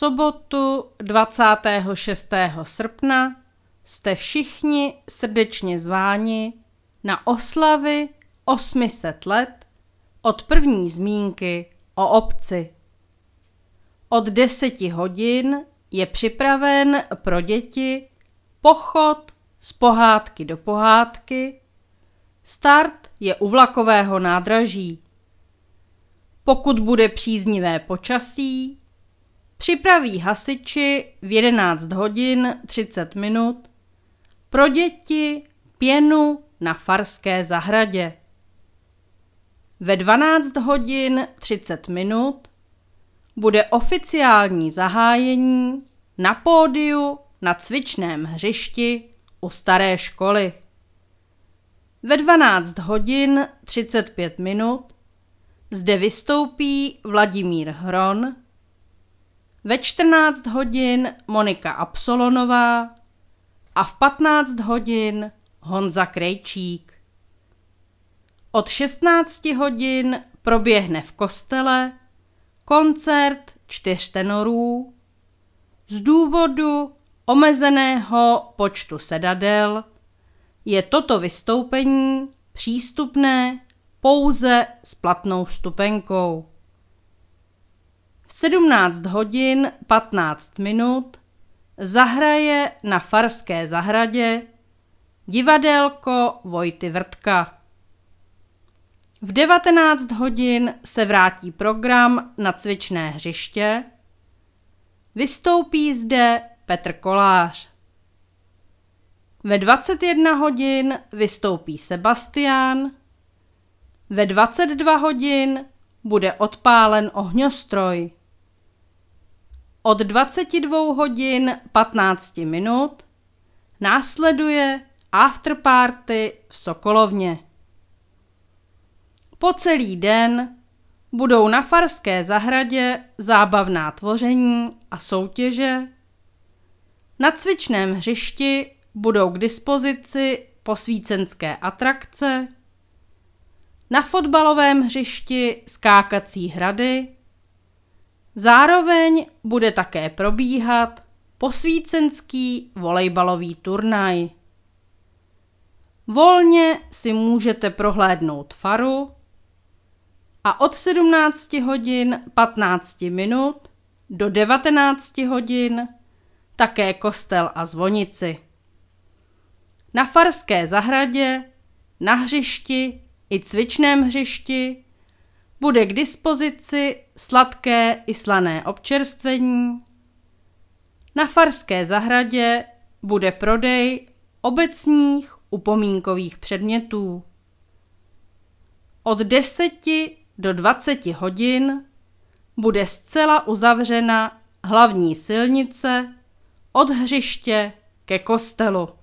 sobotu 26. srpna jste všichni srdečně zváni na oslavy 800 let od první zmínky o obci. Od 10 hodin je připraven pro děti pochod z pohádky do pohádky. Start je u vlakového nádraží. Pokud bude příznivé počasí, připraví hasiči v 11 hodin 30 minut pro děti pěnu na Farské zahradě. Ve 12 hodin 30 minut bude oficiální zahájení na pódiu na cvičném hřišti u staré školy. Ve 12 hodin 35 minut zde vystoupí Vladimír Hron, ve 14 hodin Monika Absolonová a v 15 hodin Honza Krejčík. Od 16 hodin proběhne v kostele koncert 4 tenorů. Z důvodu omezeného počtu sedadel je toto vystoupení přístupné pouze s platnou vstupenkou. V 17 hodin 15 minut zahraje na Farské zahradě divadélko Vojty Vrtka. V 19 hodin se vrátí program na cvičné hřiště. Vystoupí zde Petr Kolář. Ve 21 hodin vystoupí Sebastián. Ve 22 hodin bude odpálen ohňostroj. Od 22 hodin 15 minut následuje afterparty v Sokolovně. Po celý den budou na Farské zahradě zábavná tvoření a soutěže. Na cvičném hřišti budou k dispozici posvícenské atrakce, na fotbalovém hřišti skákací hrady. Zároveň bude také probíhat posvícenský volejbalový turnaj. Volně si můžete prohlédnout faru a od 17 hodin 15 minut do 19 hodin také kostel a zvonici. Na Farské zahradě, na hřišti i cvičném hřišti bude k dispozici sladké i slané občerstvení. Na Farské zahradě bude prodej obecních upomínkových předmětů. Od 10 do 20 hodin bude zcela uzavřena hlavní silnice od hřiště ke kostelu.